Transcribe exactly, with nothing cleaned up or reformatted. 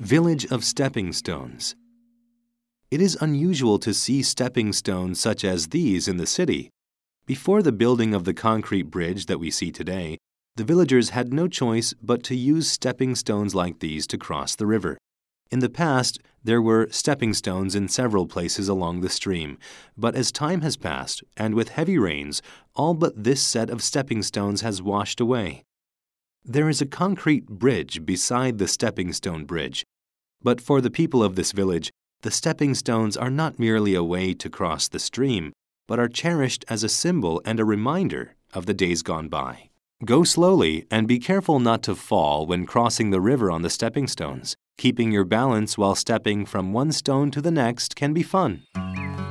Village of Stepping Stones. It is unusual to see stepping stones such as these in the city. Before the building of the concrete bridge that we see today, the villagers had no choice but to use stepping stones like these to cross the river. In the past, there were stepping stones in several places along the stream, but as time has passed, and with heavy rains, all but this set of stepping stones has washed away. There is a concrete bridge beside the stepping stone bridge, but for the people of this village, the stepping stones are not merely a way to cross the stream, but are cherished as a symbol and a reminder of the days gone by. Go slowly and be careful not to fall when crossing the river on the stepping stones. Keeping your balance while stepping from one stone to the next can be fun.